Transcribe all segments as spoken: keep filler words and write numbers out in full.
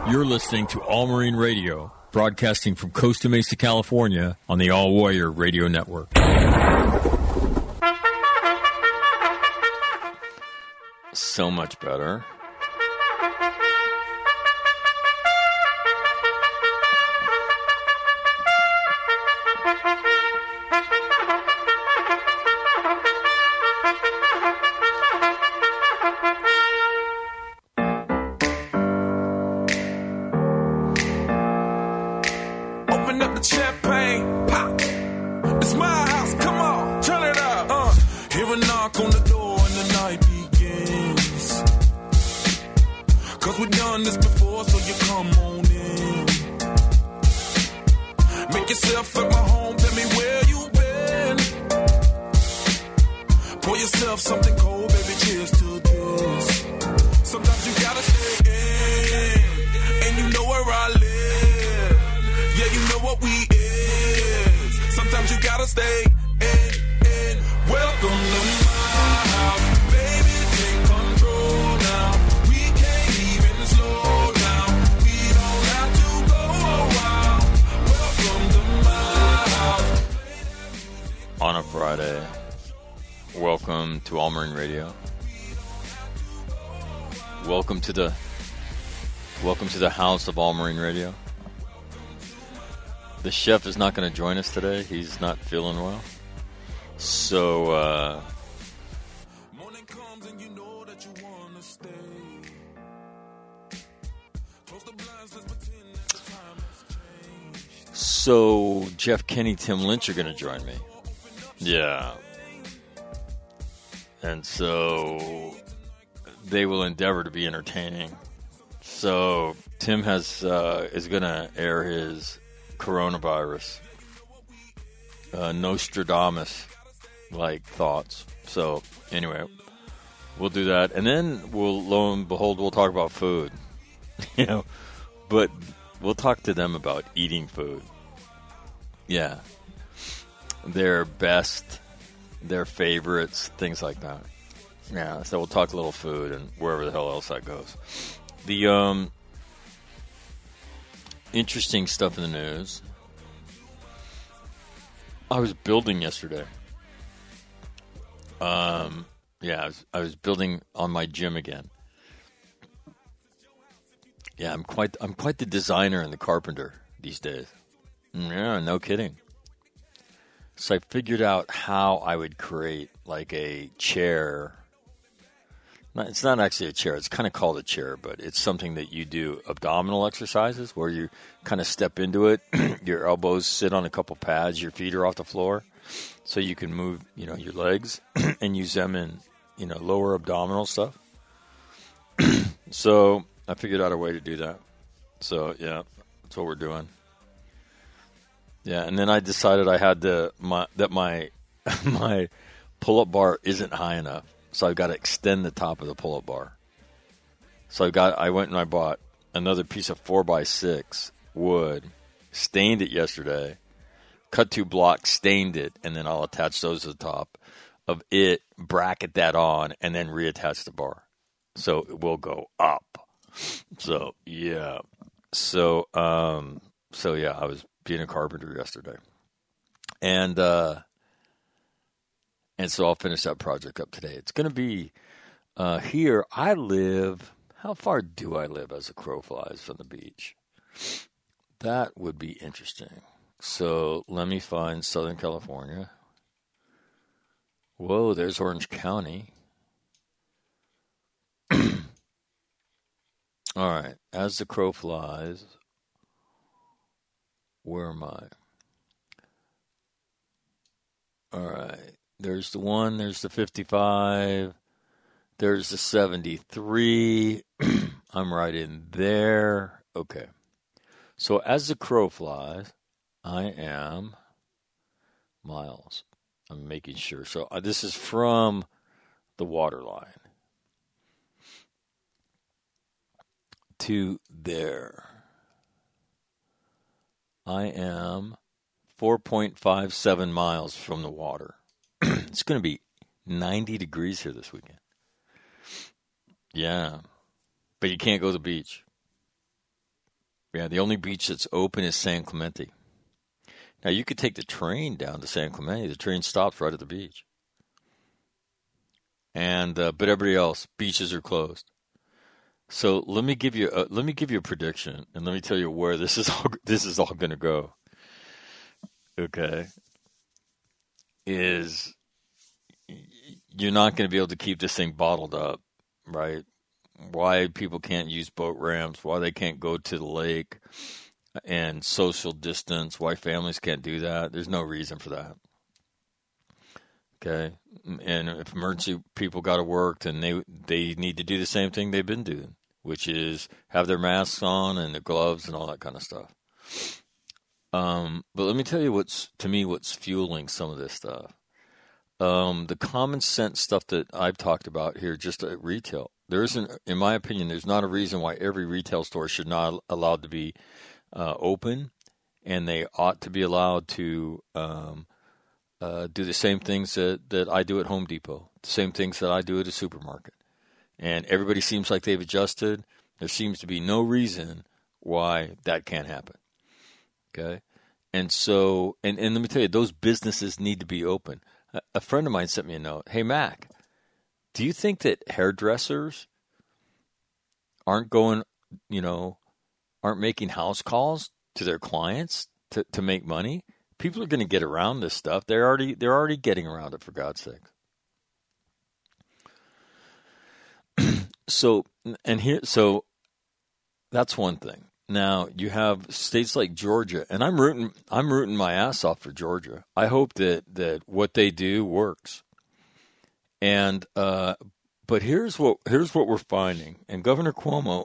You're listening to All Marine Radio, broadcasting from Costa Mesa, California, on the All Warrior Radio Network. So much better. Welcome to the welcome to the house of All Marine Radio. The chef is not going to join us today. He's not feeling well. So uh, So Jeff Kenny, Tim Lynch are going to join me. Yeah. And so they will endeavor to be entertaining. So Tim has uh, is going to air his coronavirus uh, Nostradamus-like thoughts. So anyway, we'll do that, and then we'll lo and behold we'll talk about food. you know, but we'll talk to them about eating food. Yeah, their best, their favorites, things like that. Yeah, so we'll talk a little food and wherever the hell else that goes. The um, interesting stuff in the news. I was building yesterday. Um, yeah, I was, I was building on my gym again. Yeah, I'm quite I'm quite the designer and the carpenter these days. Yeah, no kidding. So I figured out how I would create like a chair. It's not actually a chair. It's kind of called a chair, but it's something that you do abdominal exercises where you kind of step into it. Your elbows sit on a couple pads. Your feet are off the floor. So you can move, you know, your legs and use them in, you know, lower abdominal stuff. So I figured out a way to do that. So, yeah, that's what we're doing. Yeah, and then I decided I had to, my, that my, my pull-up bar isn't high enough. So I've got to extend the top of the pull-up bar. So I got, I went and I bought another piece of four by six wood, stained it yesterday, cut two blocks, stained it, and then I'll attach those to the top of it, bracket that on, and then reattach the bar. So it will go up. So, yeah. So, um, so yeah, I was being a carpenter yesterday. And, uh, And so I'll finish that project up today. It's going to be uh, here. I live, how far do I live as a crow flies from the beach? That would be interesting. So let me find Southern California. Whoa, there's Orange County. All right, as the crow flies, where am I? All right. There's the one, there's the fifty-five, there's the seventy-three. I'm right in there. Okay. So as the crow flies, I am miles. I'm making sure. So uh, this is from the water line to there. I am four point five seven miles from the water. It's going to be ninety degrees here this weekend. Yeah. But you can't go to the beach. Yeah, the only beach that's open is San Clemente. Now, you could take the train down to San Clemente. The train stops right at the beach. And uh, but everybody else, beaches are closed. So let me give you a, let me give you a prediction, and let me tell you where this is all this is all going to go. Okay, is you're not going to be able to keep this thing bottled up, right? Why people can't use boat ramps, why they can't go to the lake and social distance, why families can't do that. There's no reason for that. Okay, and if emergency people got to work, then they they need to do the same thing they've been doing, which is have their masks on and the gloves and all that kind of stuff. Um, but let me tell you what's, to me, what's fueling some of this stuff. Um, the common sense stuff that I've talked about here, just at retail. There isn't, in my opinion, there's not a reason why every retail store should not allowed to be uh, open, and they ought to be allowed to um, uh, do the same things that, that I do at Home Depot, the same things that I do at a supermarket. And everybody seems like they've adjusted. There seems to be no reason why that can't happen. Okay? And so, and, and let me tell you, those businesses need to be open. A, a friend of mine sent me a note. Hey, Mac, do you think that hairdressers aren't going, you know, aren't making house calls to their clients to, to make money? People are going to get around this stuff. They're already, they're already getting around it, for God's sake. So, and here, so that's one thing. Now you have states like Georgia, and I'm rooting, I'm rooting my ass off for Georgia. I hope that, that what they do works. And, uh, but here's what, here's what we're finding. And Governor Cuomo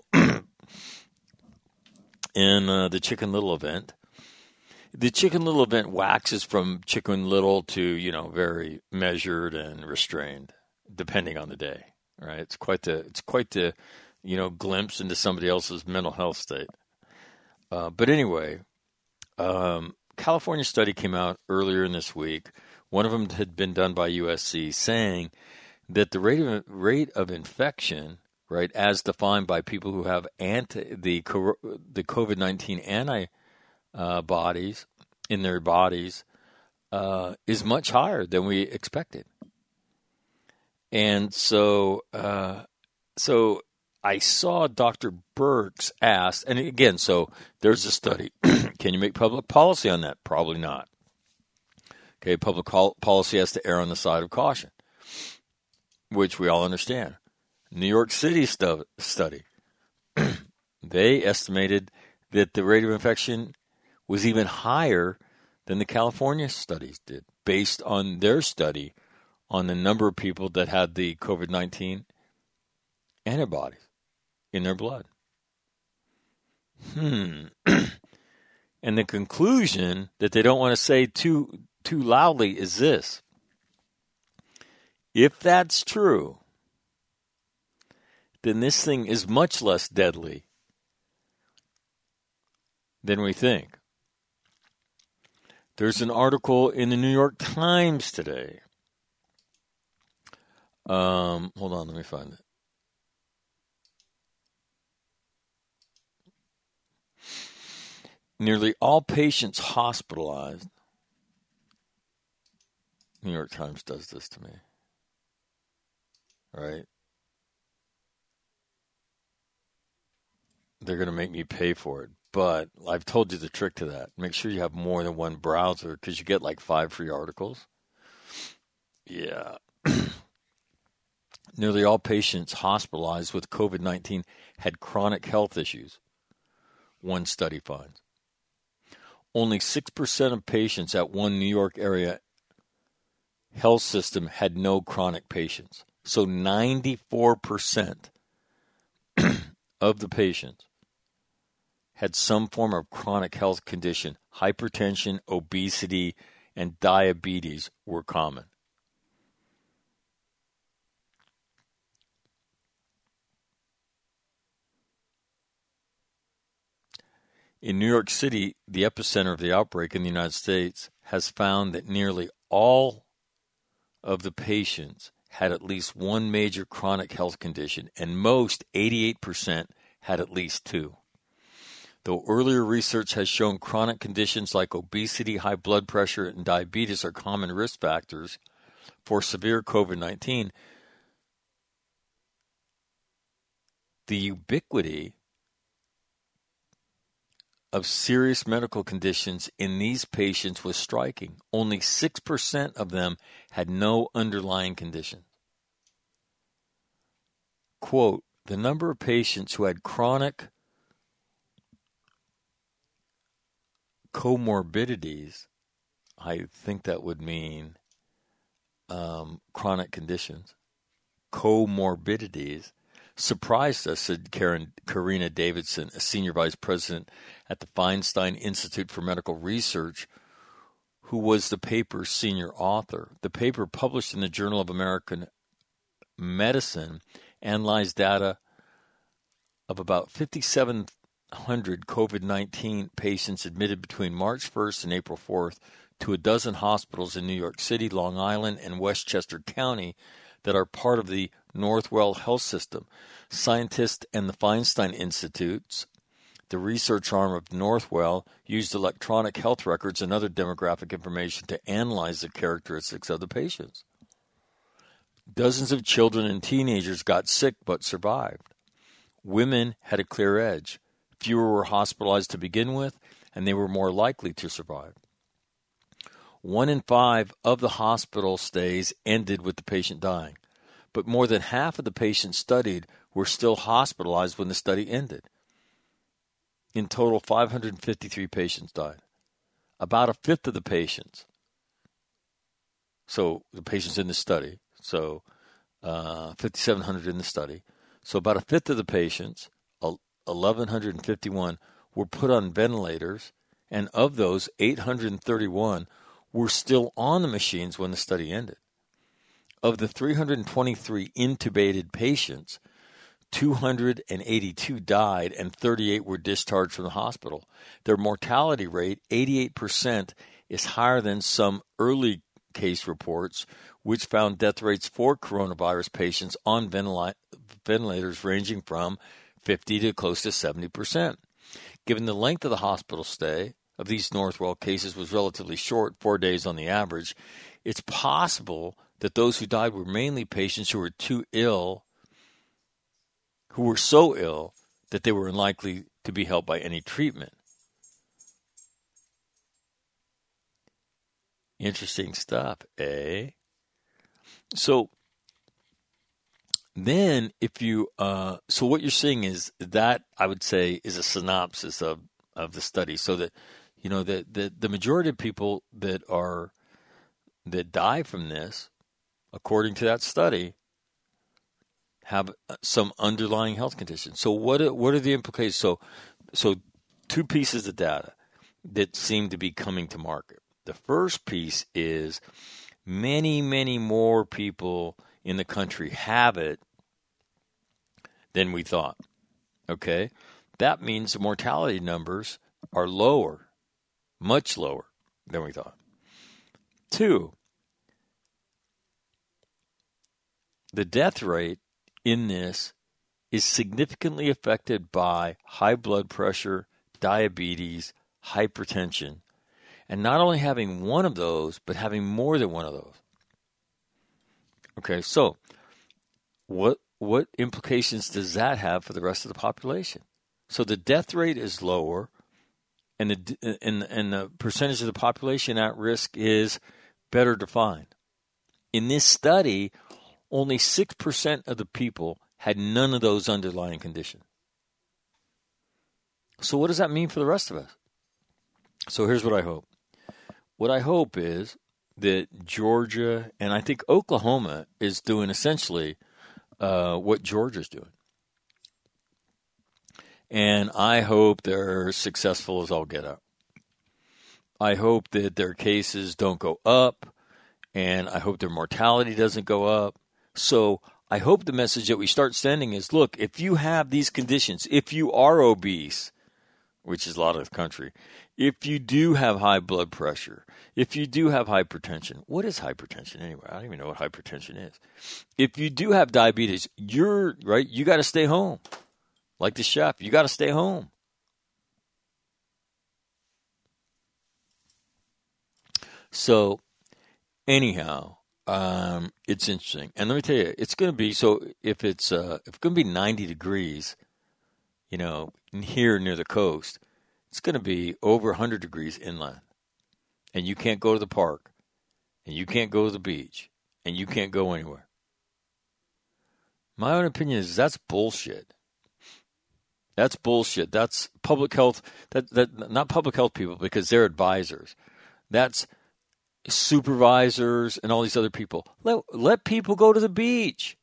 in uh, the Chicken Little event, the Chicken Little event waxes from Chicken Little to, you know, very measured and restrained, depending on the day. Right? It's quite the, it's quite the, you know, glimpse into somebody else's mental health state. Uh, but anyway, um, California study came out earlier in this week. One of them had been done by U S C, saying that the rate of rate of infection, right, as defined by people who have anti the the COVID nineteen antibodies in their bodies, uh, is much higher than we expected. And so, uh, so I saw Doctor Birx asked, and again, so there's a study. Can you make public policy on that? Probably not. Okay, public policy has to err on the side of caution, which we all understand. New York City stu- study, they estimated that the rate of infection was even higher than the California studies did, based on their study on the number of people that had the COVID nineteen antibodies in their blood. Hmm. And the conclusion that they don't want to say too too loudly is this. If that's true, then this thing is much less deadly than we think. There's an article in the New York Times today. Um, hold on, let me find it. Nearly all patients hospitalized. New York Times does this to me. Right? They're going to make me pay for it. But I've told you the trick to that. Make sure you have more than one browser because you get like five free articles. Yeah. Nearly all patients hospitalized with COVID nineteen had chronic health issues, one study finds. Only six percent of patients at one New York area health system had no chronic patients. So ninety-four percent of the patients had some form of chronic health condition. Hypertension, obesity, and diabetes were common. In New York City, the epicenter of the outbreak in the United States, has found that nearly all of the patients had at least one major chronic health condition, and most, eighty-eight percent, had at least two. Though earlier research has shown chronic conditions like obesity, high blood pressure, and diabetes are common risk factors for severe COVID nineteen, the ubiquity of serious medical conditions in these patients was striking. Only six percent of them had no underlying condition. Quote, the number of patients who had chronic comorbidities, I think that would mean um, chronic conditions, comorbidities, surprised us, said Karen, Karina Davidson, a senior vice president at the Feinstein Institute for Medical Research, who was the paper's senior author. The paper, published in the Journal of American Medicine, analyzed data of about fifty-seven hundred COVID nineteen patients admitted between March first and April fourth to a dozen hospitals in New York City, Long Island, and Westchester County that are part of the Northwell Health System. Scientists and the Feinstein Institutes, the research arm of Northwell, used electronic health records and other demographic information to analyze the characteristics of the patients. Dozens of children and teenagers got sick but survived. Women had a clear edge. Fewer were hospitalized to begin with, and they were more likely to survive. One in five of the hospital stays ended with the patient dying, but more than half of the patients studied were still hospitalized when the study ended. In total, five hundred fifty-three patients died. About a fifth of the patients, so the patients in the study, so uh, fifty-seven hundred in the study, so about a fifth of the patients, eleven fifty-one, were put on ventilators, and of those, eight hundred thirty-one were still on the machines when the study ended. Of the three hundred twenty-three intubated patients, two hundred eighty-two died and thirty-eight were discharged from the hospital. Their mortality rate, eighty-eight percent, is higher than some early case reports, which found death rates for coronavirus patients on ventila- ventilators ranging from fifty to close to seventy percent. Given the length of the hospital stay of these Northwell cases was relatively short, four days on the average, it's possible that those who died were mainly patients who were too ill, who were so ill that they were unlikely to be helped by any treatment. Interesting stuff, eh? So then if you, uh, so what you're seeing is that, I would say, is a synopsis of, of the study, so that, you know, the, the, the majority of people that are, that die from this, according to that study, have some underlying health conditions. So what are, what are the implications? So, so two pieces of data that seem to be coming to market. The first piece is many, many more people in the country have it than we thought. Okay? That means the mortality numbers are lower, much lower than we thought. Two, the death rate in this is significantly affected by high blood pressure, diabetes, hypertension, and not only having one of those, but having more than one of those. Okay, so what what implications does that have for the rest of the population? So the death rate is lower, and the and, and the percentage of the population at risk is better defined. In this study, only six percent of the people had none of those underlying conditions. So what does that mean for the rest of us? So here's what I hope. What I hope is that Georgia, and I think Oklahoma, is doing essentially uh, what Georgia's doing. And I hope they're successful as all get out. I hope that their cases don't go up, and I hope their mortality doesn't go up. So I hope the message that we start sending is, look, if you have these conditions, if you are obese, which is a lot of the country, if you do have high blood pressure, if you do have hypertension, what is hypertension anyway? I don't even know what hypertension is. If you do have diabetes, you're right, you got to stay home. Like the chef, you got to stay home. So anyhow, um, it's interesting. And let me tell you, it's going to be, so if it's, uh, if it's going to be ninety degrees, you know, here near the coast, it's going to be over one hundred degrees inland. And you can't go to the park. And you can't go to the beach. And you can't go anywhere. My own opinion is that's bullshit. That's bullshit. That's public health. That that not public health people because they're advisors. That's supervisors and all these other people. Let let people go to the beach.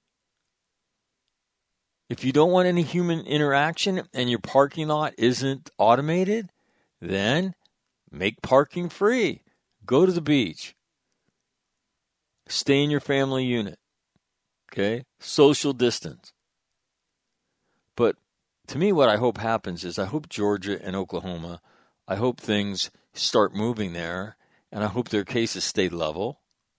If you don't want any human interaction and your parking lot isn't automated, then make parking free. Go to the beach. Stay in your family unit. Okay? Social distance. But to me, what I hope happens is I hope Georgia and Oklahoma, I hope things start moving there, and I hope their cases stay level.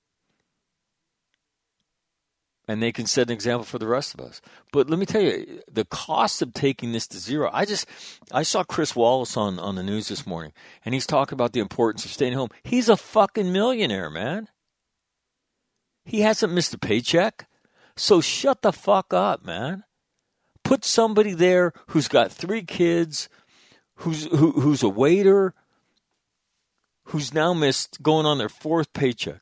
And they can set an example for the rest of us. But let me tell you, the cost of taking this to zero, I just, I saw Chris Wallace on, on the news this morning, and he's talking about the importance of staying home. He's a fucking millionaire, man. He hasn't missed a paycheck. So shut the fuck up, man. Put somebody there who's got three kids, who's who, who's a waiter, who's now missed going on their fourth paycheck,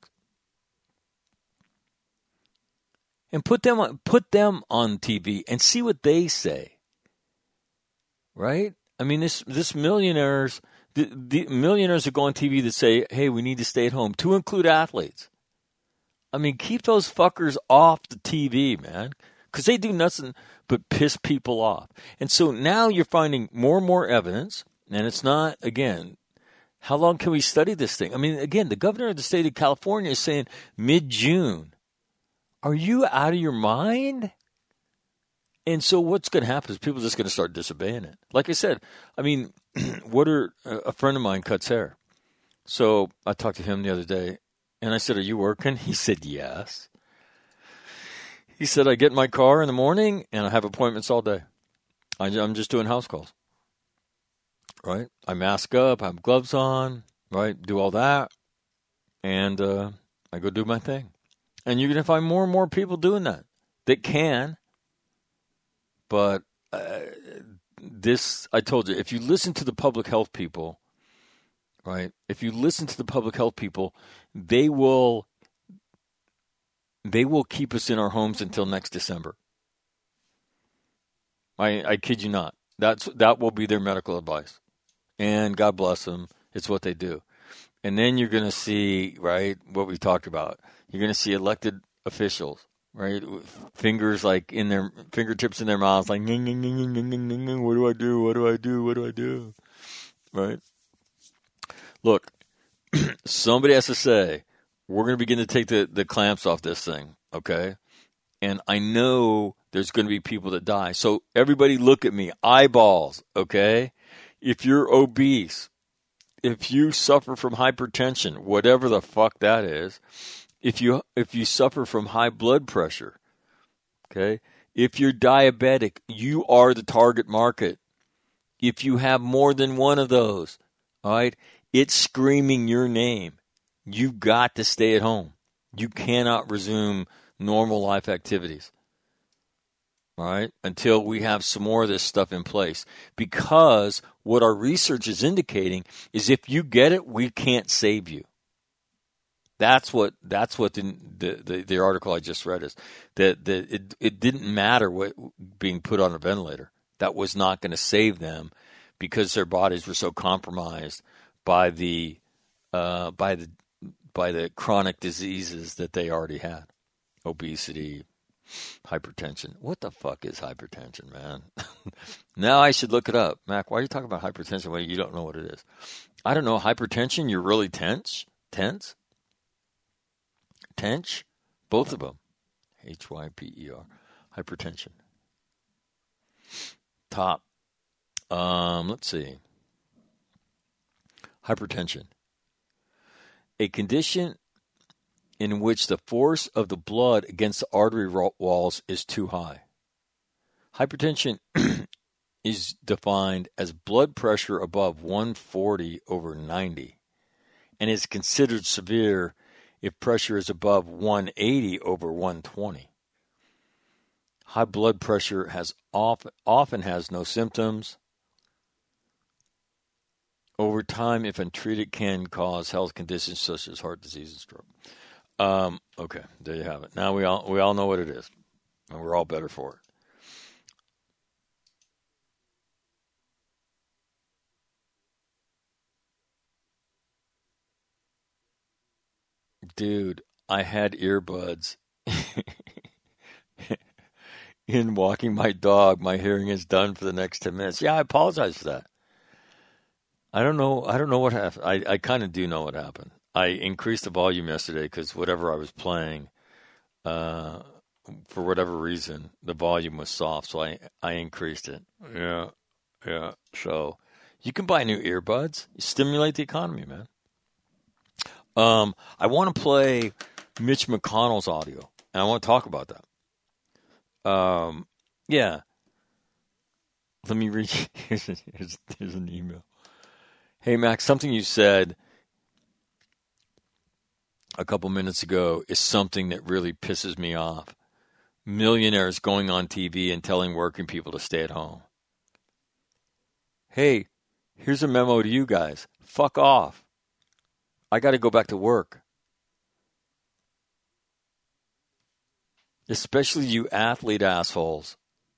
and put them on, put them on T V and see what they say. Right? I mean, this this millionaires, the, the millionaires who go on T V that say, "Hey, we need to stay at home," to include athletes. I mean, keep those fuckers off the T V, man, because they do nothing but piss people off. And so now you're finding more and more evidence, and it's not, again, how long can we study this thing? I mean, again, the governor of the state of California is saying mid-June. Are you out of your mind? And so what's going to happen is people are just going to start disobeying it. Like I said, I mean, what are, a friend of mine cuts hair. So I talked to him the other day, and I said, "Are you working?" He said, "Yes." He said, "I get in my car in the morning, and I have appointments all day. I'm just doing house calls, right? I mask up, I have gloves on, right? Do all that, and uh, I go do my thing." And you're going to find more and more people doing that that can. But uh, this, I told you, if you listen to the public health people, right? If you listen to the public health people, they will they will keep us in our homes until next December. I I kid you not. That's that will be their medical advice. And God bless them. It's what they do. And then you're going to see, right, what we talked about. You're going to see elected officials, right, with fingers like in their fingertips in their mouths, like, ning, ning, ning, ning, ning, ning, ning, what do I do? What do I do? What do I do? Right? Look, somebody has to say, we're going to begin to take the, the clamps off this thing, okay? And I know there's going to be people that die. So everybody look at me, eyeballs, okay? If you're obese, if you suffer from hypertension, whatever the fuck that is, if you if you suffer from high blood pressure, okay? If you're diabetic, you are the target market. If you have more than one of those, all right, it's screaming your name. You've got to stay at home. You cannot resume normal life activities, all right, until we have some more of this stuff in place. Because what our research is indicating is if you get it, we can't save you. That's what that's what the the, the, the article I just read is. That that it, it didn't matter what being put on a ventilator. That was not going to save them because their bodies were so compromised by the uh, by the by the chronic diseases that they already had. Obesity, hypertension. What the fuck is hypertension, man? Now I should look it up. Mac, why are you talking about hypertension when you don't know what it is? I don't know. Hypertension, you're really tense? Tense? Tense? Both of them. H Y P E R. Hypertension. Top. Um, let's see. Hypertension. A condition in which the force of the blood against the artery walls is too high. Hypertension is defined as blood pressure above one forty over ninety, and is considered severe if pressure is above one eighty over one twenty. High blood pressure has often, often has no symptoms. Over time, if untreated, can cause health conditions such as heart disease and stroke. Um, okay, there you have it. Now we all we all know what it is, and we're all better for it. Dude, I had earbuds in walking my dog. My hearing is done for the next ten minutes. Yeah, I apologize for that. I don't know. I don't know what happened. I, I kind of do know what happened. I increased the volume yesterday because whatever I was playing, uh, for whatever reason, the volume was soft, so I I increased it. Yeah, yeah. So you can buy new earbuds. You stimulate the economy, man. Um, I want to play Mitch McConnell's audio, and I want to talk about that. Um, yeah. Let me read. Here's, here's, here's an email. Hey, Max, something you said a couple minutes ago is something that really pisses me off. Millionaires going on T V and telling working people to stay at home. Hey, here's a memo to you guys. Fuck off. I got to go back to work. Especially you athlete assholes.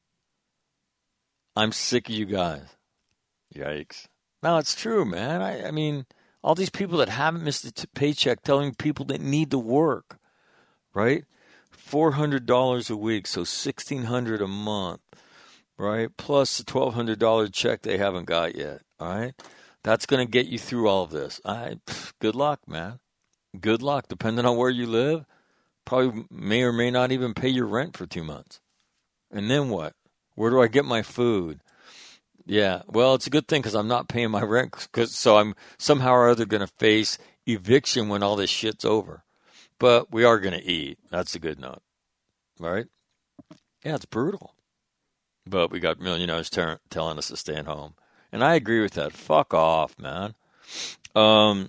I'm sick of you guys. Yikes. No, it's true, man. I, I mean, all these people that haven't missed a t- paycheck telling people that need to work, right? four hundred dollars a week, so sixteen hundred dollars a month, right? Plus the twelve hundred dollars check they haven't got yet, all right? That's going to get you through all of this. I, pff, good luck, man. Good luck. Depending on where you live, probably may or may not even pay your rent for two months. And then what? Where do I get my food? Yeah, well, it's a good thing because I'm not paying my rent, cause, so I'm somehow or other going to face eviction when all this shit's over. But we are going to eat. That's a good note, right? Yeah, it's brutal. But we got millionaires ter- telling us to stay at home. And I agree with that. Fuck off, man. Um,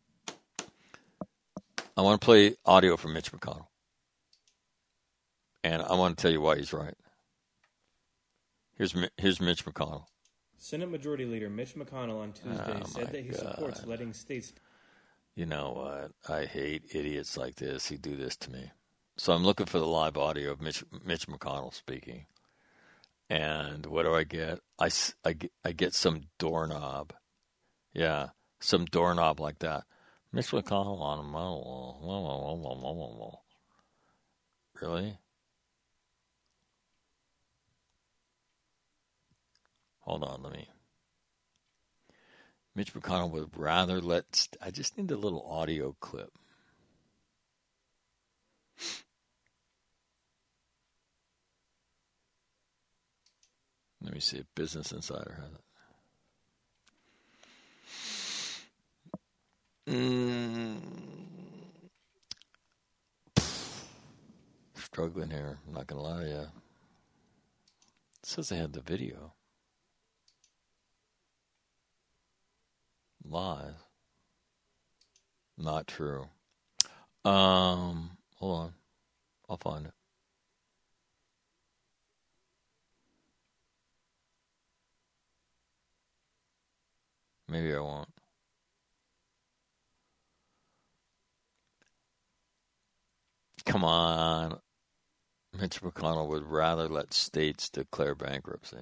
I want to play audio from Mitch McConnell. And I want to tell you why he's right. Here's here's Mitch McConnell. Senate Majority Leader Mitch McConnell on Tuesday oh said that he God. supports letting states... You know what? I hate idiots like this who do this to me. So I'm looking for the live audio of Mitch, Mitch McConnell speaking. And what do I get? I, I, get? I get some doorknob. Yeah, some doorknob like that. Mitch McConnell on a model. Really? Hold on, let me. Mitch McConnell would rather let. I just need a little audio clip. Let me see if Business Insider has it. Mm. Struggling here. I'm not going to lie to you. It says they had the video. Live. Not true. Um, hold on. I'll find it. Maybe I won't. Come on. Mitch McConnell would rather let states declare bankruptcy.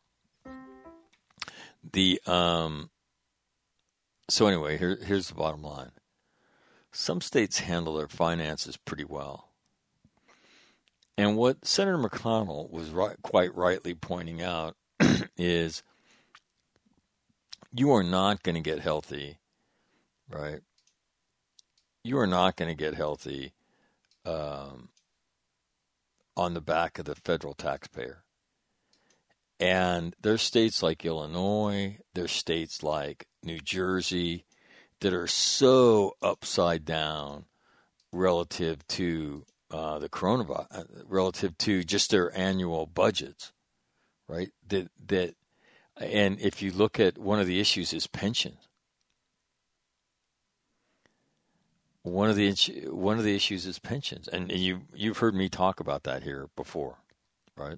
The um. So anyway, here here's the bottom line. Some states handle their finances pretty well. And what Senator McConnell was right, quite rightly pointing out is you are not going to get healthy, right? You are not going to get healthy um, on the back of the federal taxpayer. And there's states like Illinois, there's states like New Jersey that are so upside down relative to uh, the coronavirus, relative to just their annual budgets, right? That that, and if you look at one of the issues is pensions. one of the one of the issues is pensions, and, and you you've heard me talk about that here before, right?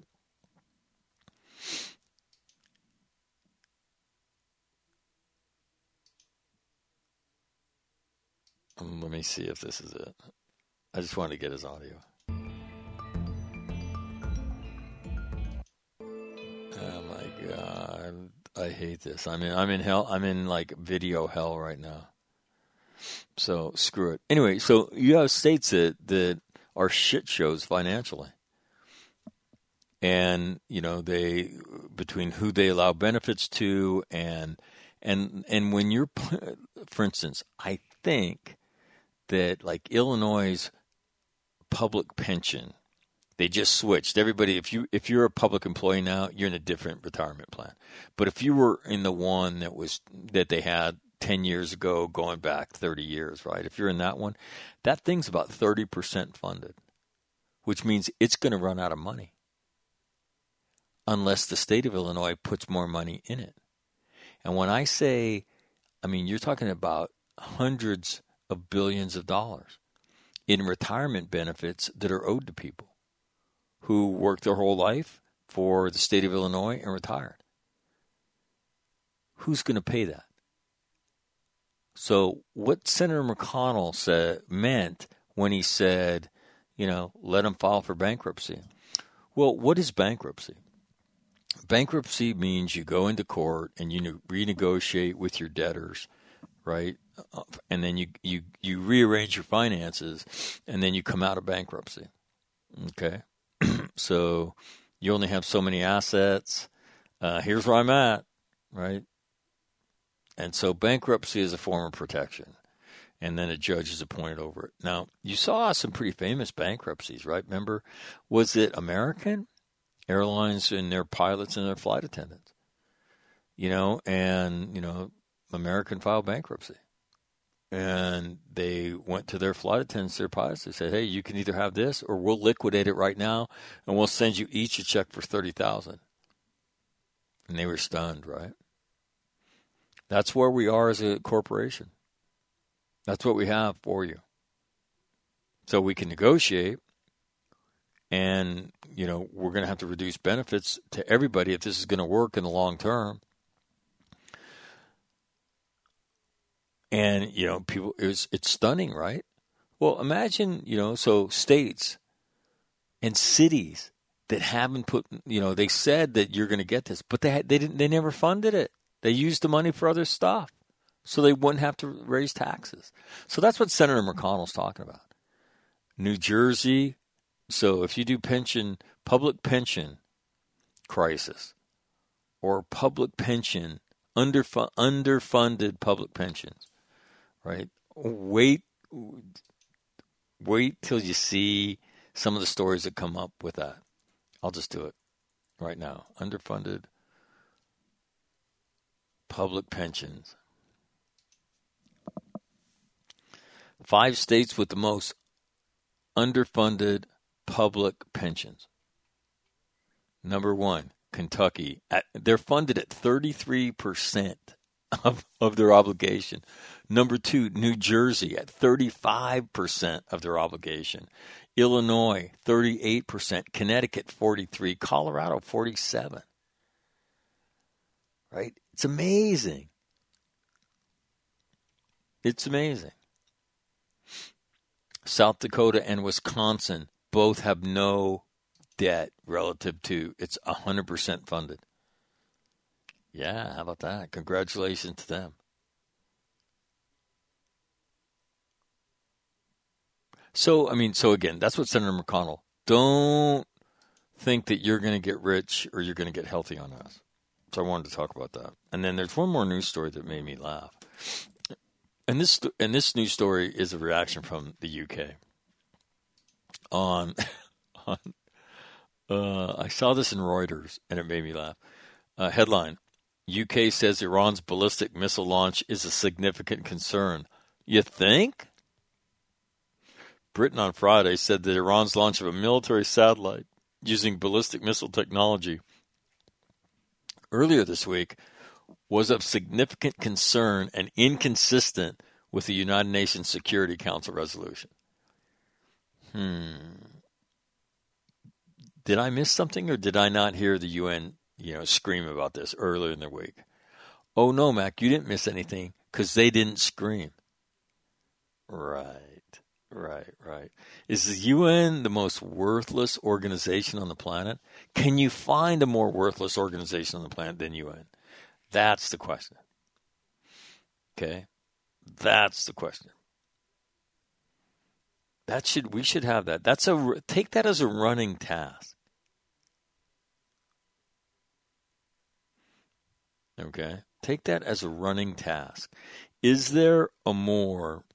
Um, let me see if this is it. I just wanted to get his audio. Oh my God, I hate this. I mean, I'm in hell. I'm in like video hell right now. So screw it. Anyway, so you have states that, that are shit shows financially. And, you know, they, between who they allow benefits to and, and, and when you're, for instance, I think that like Illinois' public pension, they just switched. Everybody, if you, if you're a public employee now, you're in a different retirement plan. But if you were in the one that was, that they had ten years ago, going back thirty years, right? If you're in that one, that thing's about thirty percent funded, which means it's going to run out of money unless the state of Illinois puts more money in it. And when I say, I mean, you're talking about hundreds of billions of dollars in retirement benefits that are owed to people who worked their whole life for the state of Illinois and retired. Who's going to pay that? So what Senator McConnell said meant when he said, you know, let them file for bankruptcy. Well, what is bankruptcy? Bankruptcy means you go into court and you renegotiate with your debtors, right? And then you, you, you rearrange your finances, and then you come out of bankruptcy. Okay? So you only have so many assets. Uh, here's where I'm at, right? And so bankruptcy is a form of protection, and then a judge is appointed over it. Now, you saw some pretty famous bankruptcies, right? Remember, was it American Airlines and their pilots and their flight attendants? You know, and, you know, American filed bankruptcy. And they went to their flight attendants, their pilots. They said, hey, you can either have this or we'll liquidate it right now, and we'll send you each a check for thirty thousand dollars. And they were stunned, right? That's where we are as a corporation. That's what we have for you. So we can negotiate, and, you know, we're going to have to reduce benefits to everybody if this is going to work in the long term. And, you know, people, it's, it's stunning, right? Well, imagine, you know, so states and cities that haven't put, you know, they said that you're going to get this, but they had, they didn't, they never funded it. They used the money for other stuff so they wouldn't have to raise taxes. So that's what Senator McConnell's talking about. New Jersey. So if you do pension, public pension crisis or public pension, underf- underfunded public pensions, right? Wait, wait till you see some of the stories that come up with that. I'll just do it right now. Underfunded public pensions. Five states with the most underfunded public pensions. Number one, Kentucky. At, they're funded at thirty-three percent of, of their obligation. Number two, New Jersey at thirty-five percent of their obligation. Illinois, thirty-eight percent. Connecticut, forty-three percent. Colorado, forty-seven percent. Right? It's amazing. It's amazing. South Dakota and Wisconsin both have no debt relative to, it's one hundred percent funded. Yeah, how about that? Congratulations to them. So, I mean, so again, that's what Senator McConnell, don't think that you're going to get rich or you're going to get healthy on us. So I wanted to talk about that. And then there's one more news story that made me laugh. And this and this news story is a reaction from the U K. On, on uh, I saw this in Reuters, and it made me laugh. Uh, headline, U K says Iran's ballistic missile launch is a significant concern. You think? Britain on Friday said that Iran's launch of a military satellite using ballistic missile technology earlier this week was of significant concern and inconsistent with the United Nations Security Council resolution. Hmm. Did I miss something, or did I not hear the U N, you know, scream about this earlier in the week? Oh, no, Mac, you didn't miss anything because they didn't scream. Right, right, right. Is the U N the most worthless organization on the planet? Can you find a more worthless organization on the planet than U N? That's the question. Okay? That's the question. That should we should have that. That's a take that as a running task. Okay? Take that as a running task. Is there a more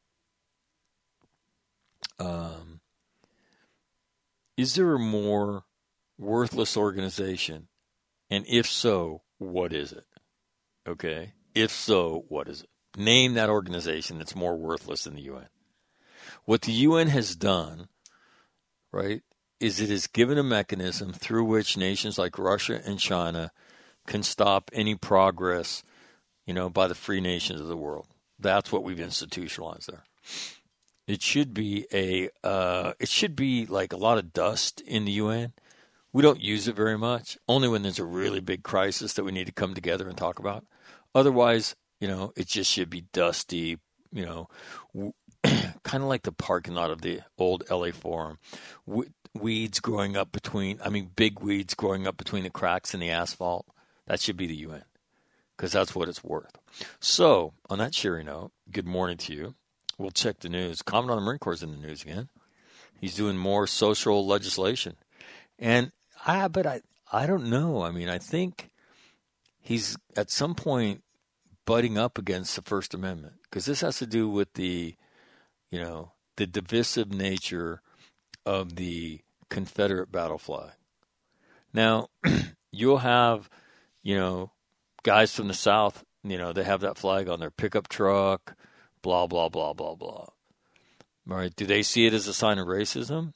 um, is there a more worthless organization? And if so, what is it? Okay? If so, what is it? Name that organization that's more worthless than the U N. What the U N has done, right, is it has given a mechanism through which nations like Russia and China can stop any progress, you know, by the free nations of the world. That's what we've institutionalized there. It should be a, uh, it should be like a lot of dust in the U N. We don't use it very much, only when there's a really big crisis that we need to come together and talk about. Otherwise, you know, it just should be dusty, you know, w- kind of like the parking lot of the old L A Forum. W- weeds growing up between, I mean, big weeds growing up between the cracks in the asphalt. That should be the U N, because that's what it's worth. So, on that cheery note, good morning to you. We'll check the news. Commandant of the Marine Corps is in the news again. He's doing more social legislation. And I, but I, I don't know. I mean, I think he's at some point butting up against the First Amendment, because this has to do with the, you know, the divisive nature of the Confederate battle flag. Now, you'll have, you know, guys from the South, you know, they have that flag on their pickup truck, blah, blah, blah, blah, blah. All right. Do they see it as a sign of racism?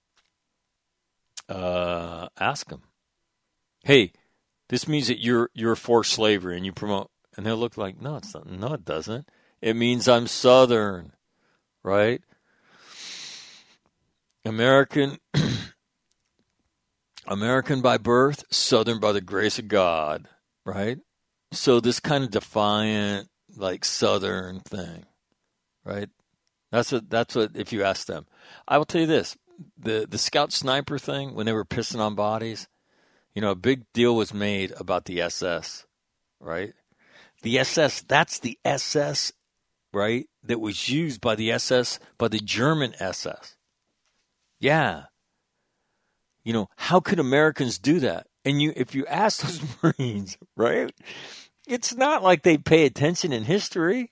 Uh, ask them. Hey, this means that you're you're for slavery and you promote, and they'll look like, no, it's not. No, it doesn't. It means I'm Southern, right? American, American by birth, Southern by the grace of God, right? So this kind of defiant, like Southern thing, right? That's what that's what. If you ask them, I will tell you this: the the Scout Sniper thing, when they were pissing on bodies, you know, a big deal was made about the S S, right? The S S, that's the S S, right? That was used by the S S, by the German S S. Yeah. You know, how could Americans do that? And you, if you ask those Marines, right, it's not like they pay attention in history.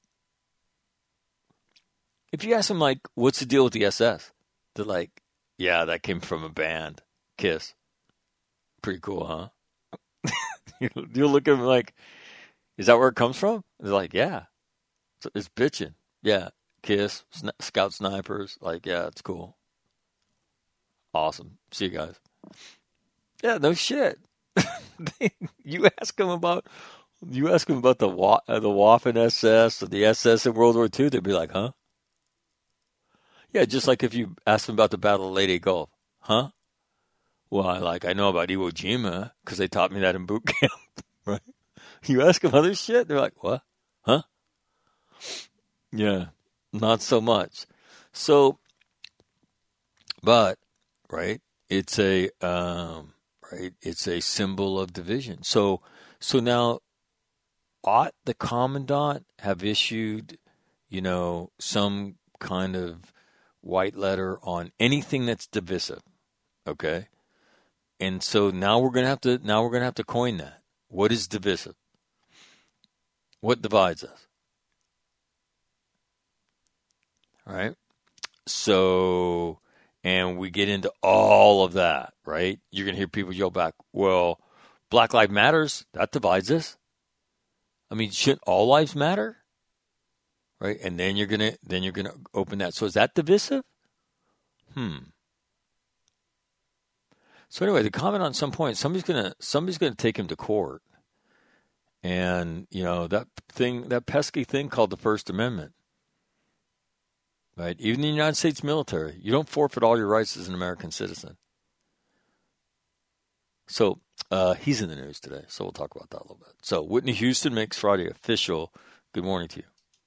If you ask them, like, what's the deal with the S S? They're like, yeah, that came from a band, Kiss. Pretty cool, huh? You'll look at them like, is that where it comes from? They're like, yeah, it's, it's bitching. Yeah, Kiss, Sn- Scout Snipers. Like, yeah, it's cool. Awesome. See you guys. Yeah, no shit. You ask them about, you ask them about the Wa- uh, the Waffen S S or the S S in World War Two, they'd be like, huh? Yeah, just like if you ask them about the Battle of Leyte Gulf, huh? Well, I like I know about Iwo Jima because they taught me that in boot camp, right? You ask them other shit, they're like, what? Huh? Yeah, not so much. So, but right, it's a um, right, it's a symbol of division. So, so now, ought the commandant have issued, you know, some kind of white letter on anything that's divisive? Okay. And so now we're gonna have to now we're gonna have to coin that. What is divisive? What divides us? All right. So, and we get into all of that, right? You're gonna hear people yell back, "Well, Black Lives Matters, that divides us." I mean, shouldn't all lives matter? Right? And then you're gonna then you're gonna open that. So is that divisive? Hmm. So anyway, the comment on some point, somebody's gonna somebody's gonna take him to court, and you know that thing, that pesky thing called the First Amendment. right? Even the United States military, you don't forfeit all your rights as an American citizen. So uh, he's in the news today, so we'll talk about that a little bit. So Whitney Houston makes Friday official. Good morning to you.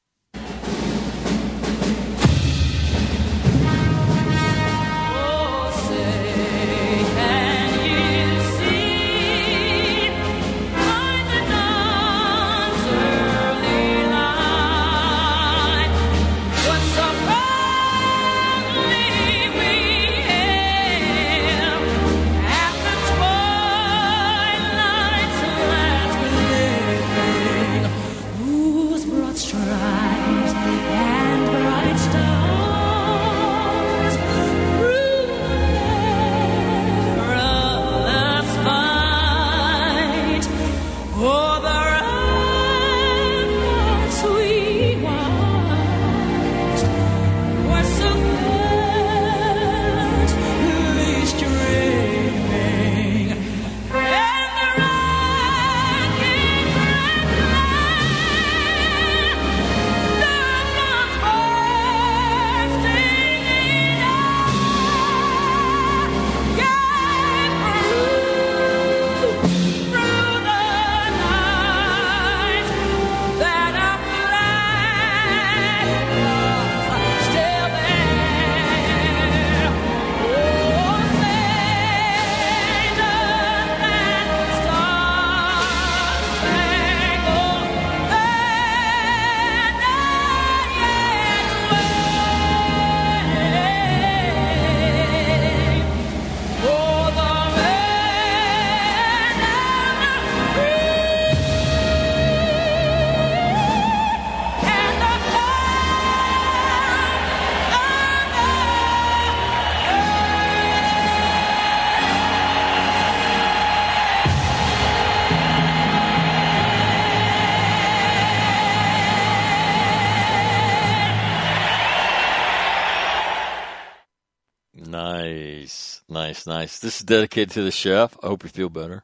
Nice, nice, nice. This is dedicated to the chef. I hope you feel better.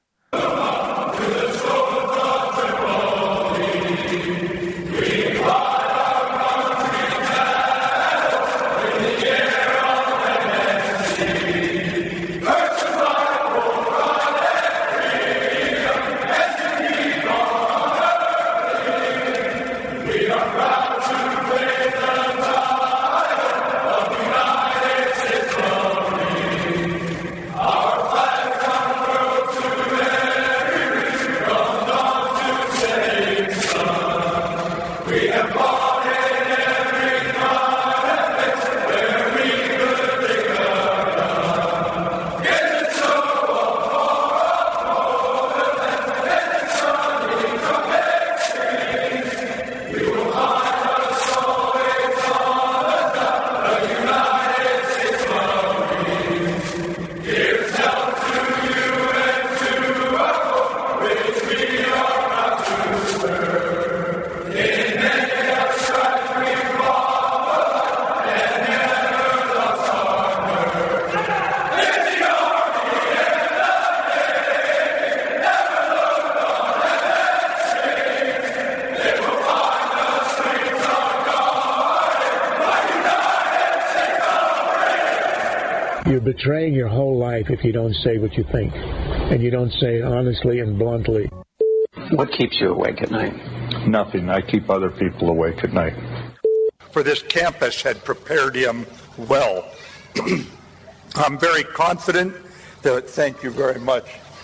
You're betraying your whole life if you don't say what you think, and you don't say it honestly and bluntly. What keeps you awake at night? Nothing. I keep other people awake at night. For this campus had prepared him well. I'm very confident that, thank you very much.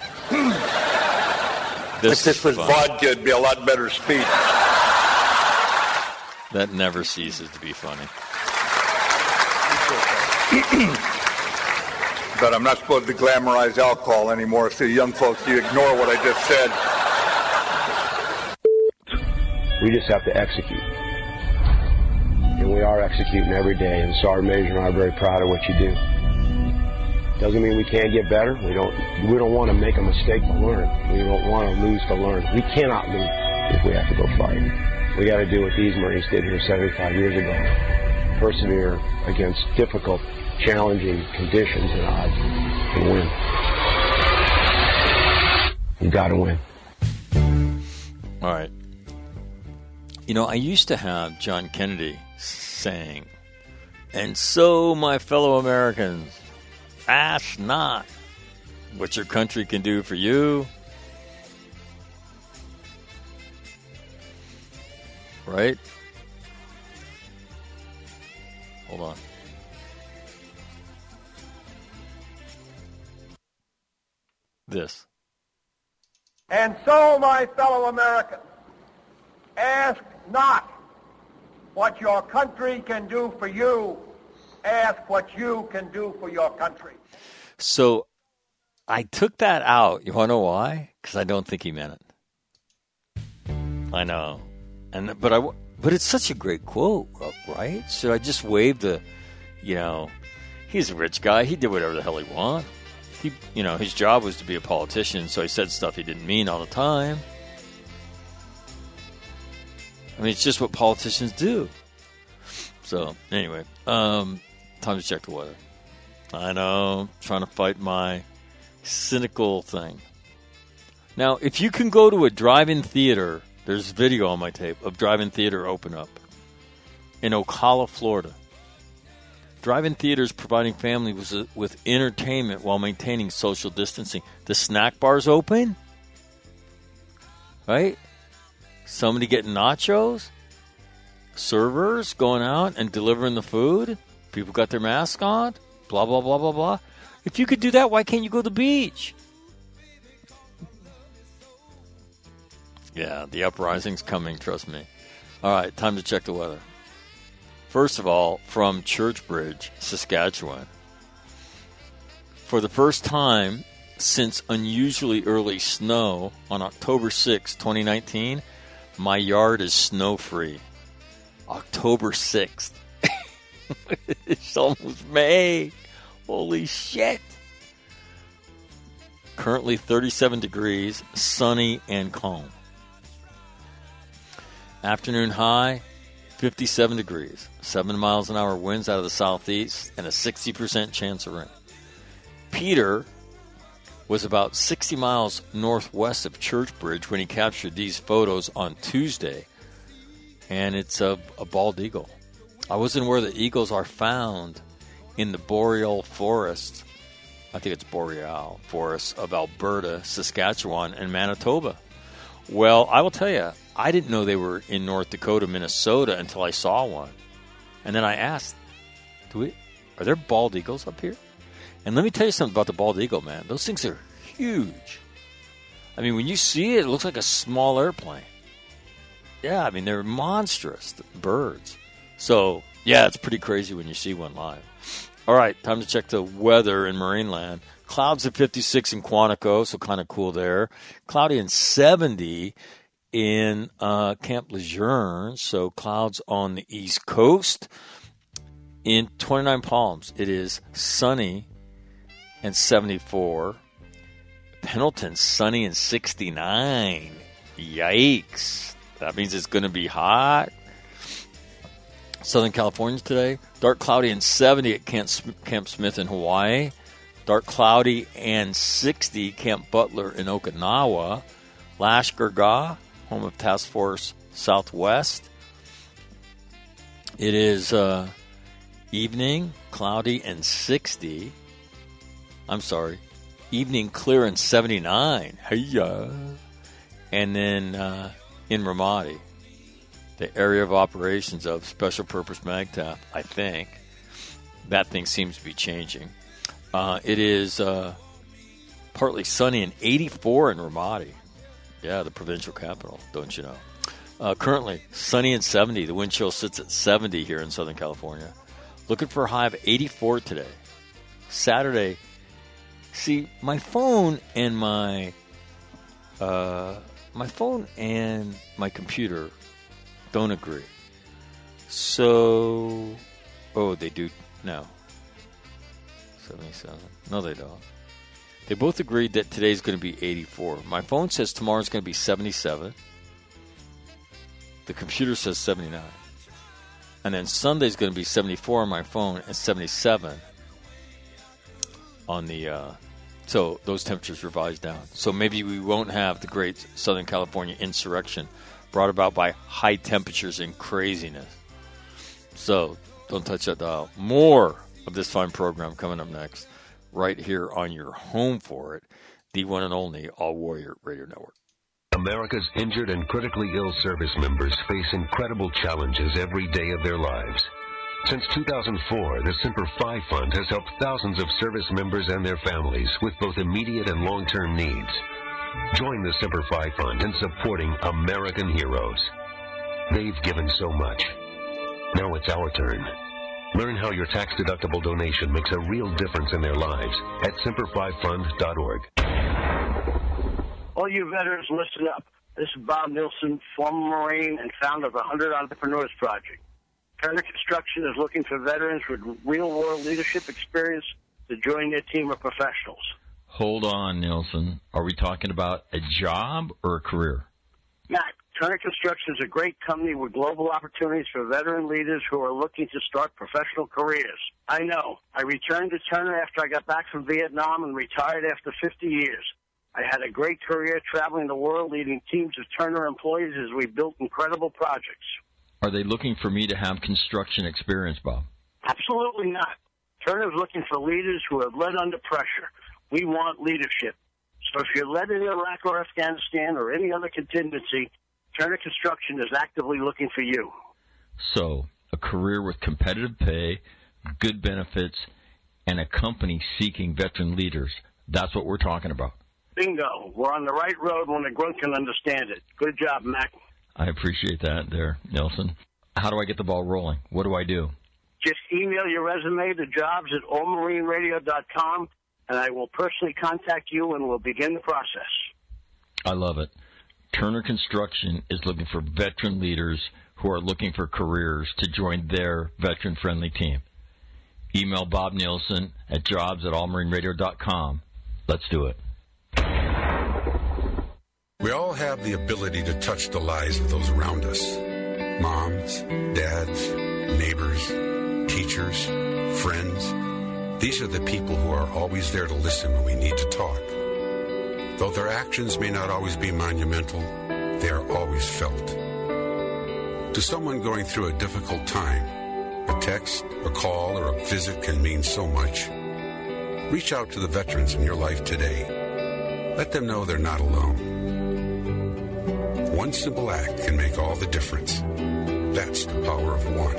This if this was fun. vodka, it'd be a lot better speech. That never ceases to be funny. But I'm not supposed to glamorize alcohol anymore, so young folks, you ignore what I just said. We just have to execute. And we are executing every day, and Sergeant Major and I are very proud of what you do. Doesn't mean we can't get better. We don't we don't want to make a mistake to learn. We don't want to lose to learn. We cannot lose if we have to go fight. We got to do what these Marines did here seventy-five years ago. Persevere against difficult, challenging conditions and odds and win. You got to win. All right. You know, I used to have John Kennedy saying And so, my fellow Americans, ask not what your country can do for you. Right? Hold on. This. And so, my fellow Americans, ask not what your country can do for you. Ask what you can do for your country. So I took that out. You want to know why? Because I don't think he meant it. I know. and But I, but it's such a great quote, right? So I just waved the, you know, he's a rich guy. He did whatever the hell he wanted. He, you know, his job was to be a politician, so he said stuff he didn't mean all the time. I mean, it's just what politicians do. So, anyway, um, time to check the weather. I know, trying to fight my cynical thing. Now, if you can go to a drive-in theater, there's video on my tape of drive-in theater open up in Ocala, Florida. Drive-in theaters providing families with, with entertainment while maintaining social distancing. The snack bar's open, right? Somebody getting nachos. Servers going out and delivering the food. People got their mask on. Blah, blah, blah, blah, blah. If you could do that, why can't you go to the beach? Yeah, the uprising's coming, trust me. All right, time to check the weather. First of all, from Churchbridge, Saskatchewan. For the first time since unusually early snow on October sixth, twenty nineteen, my yard is snow-free. October sixth. It's almost May. Holy shit. Currently thirty-seven degrees, sunny and calm. Afternoon high, fifty-seven degrees, seven miles an hour winds out of the southeast, and a sixty percent chance of rain. Peter was about sixty miles northwest of Churchbridge when he captured these photos on Tuesday, and it's a, a bald eagle. I wasn't aware that eagles are found in the boreal forests, I think it's boreal forests of Alberta, Saskatchewan, and Manitoba. Well, I will tell you, I didn't know they were in North Dakota, Minnesota until I saw one. And then I asked, Do we, are there bald eagles up here? And let me tell you something about the bald eagle, man. Those things are huge. I mean, when you see it, it looks like a small airplane. Yeah, I mean, they're monstrous birds. So, yeah, it's pretty crazy when you see one live. All right, time to check the weather in Marineland. Clouds at fifty-six in Quantico, so kind of cool there. Cloudy and seventy in uh, Camp Lejeune, so clouds on the East Coast. In twenty-nine Palms, it is sunny and seventy-four. Pendleton, sunny and sixty-nine. Yikes. That means it's going to be hot. Southern California today, dark cloudy and seventy at Camp, Camp Smith in Hawaii. Dark cloudy and sixty Camp Butler in Okinawa. Lashkar, home of Task Force Southwest. It is uh, evening, cloudy and sixty. I'm sorry, evening clear and seventy-nine. Hey-ya. And then uh, in Ramadi, the area of operations of Special Purpose MAGTF, I think. That thing seems to be changing. Uh, it is uh, partly sunny and eighty-four in Ramadi. Yeah, the provincial capital, don't you know? Uh, currently, sunny and seventy. The wind chill sits at seventy here in Southern California. Looking for a high of eighty-four today. Saturday. See, my phone and my uh, my phone and my computer don't agree. So, oh, they do now. seventy-seven. No, they don't. They both agreed that today's going to be eighty-four. My phone says tomorrow's going to be seventy-seven. The computer says seventy-nine. And then Sunday's going to be seventy-four on my phone and seventy-seven on the, uh, so those temperatures revised down. So maybe we won't have the great Southern California insurrection brought about by high temperatures and craziness. So Don't touch that dial. More of this fine program coming up next, right here on your home for it, the one and only All Warrior Radio Network. America's injured and critically ill service members face incredible challenges every day of their lives. Since two thousand four, the Semper Fi Fund has helped thousands of service members and their families with both immediate and long-term needs. Join the Semper Fi Fund in supporting American heroes. They've given so much. Now it's our turn. Learn how your tax-deductible donation makes a real difference in their lives at semper fi fund dot org. All you veterans, listen up. This is Bob Nilsson, former Marine and founder of the one hundred Entrepreneurs Project. Turner Construction is looking for veterans with real-world leadership experience to join their team of professionals. Hold on, Nilsson. Are we talking about a job or a career? Matt, Turner Construction is a great company with global opportunities for veteran leaders who are looking to start professional careers. I know. I returned to Turner after I got back from Vietnam and retired after fifty years. I had a great career traveling the world, leading teams of Turner employees as we built incredible projects. Are they looking for me to have construction experience, Bob? Absolutely not. Turner is looking for leaders who have led under pressure. We want leadership. So if you're led in Iraq or Afghanistan or any other contingency, Turner Construction is actively looking for you. So, a career with competitive pay, good benefits, and a company seeking veteran leaders. That's what we're talking about. Bingo. We're on the right road when the grunt can understand it. Good job, Mac. I appreciate that there, Nelson. How do I get the ball rolling? What do I do? Just email your resume to jobs at all marine radio dot com, and I will personally contact you and we'll begin the process. I love it. Turner Construction is looking for veteran leaders who are looking for careers to join their veteran-friendly team. Email Bob Nielsen at jobs at all marine radio dot com. Let's do it. We all have the ability to touch the lives of those around us. Moms, dads, neighbors, teachers, friends. These are the people who are always there to listen when we need to talk. Though their actions may not always be monumental, they are always felt. To someone going through a difficult time, a text, a call, or a visit can mean so much. Reach out to the veterans in your life today. Let them know they're not alone. One simple act can make all the difference. That's the power of one.